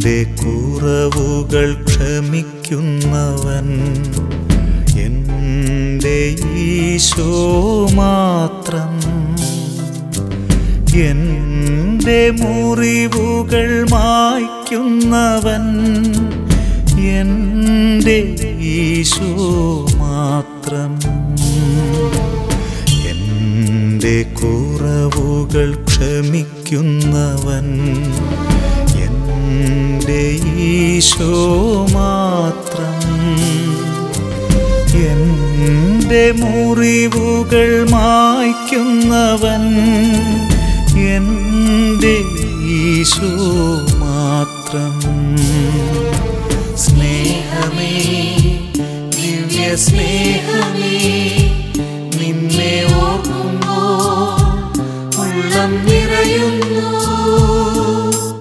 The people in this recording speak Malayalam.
എൻ്റെ കുറവുകൾ ക്ഷമിക്കുന്നവൻ എൻ്റെ ഈശോ മാത്രം. എൻ്റെ മുറിവുകൾ മായ്ക്കുന്നവൻ എൻ്റെ ഈശോ മാത്രം. എൻ്റെ കുറവുകൾ ക്ഷമിക്കുന്നവൻ എൻ്റെ ഈശോ മാത്രം. എൻ്റെ മുറിവുകൾ മായ്ക്കുന്നവൻ എൻ്റെ ഈശോ മാത്രം. സ്നേഹമേ, ദിവ്യ സ്നേഹമേ,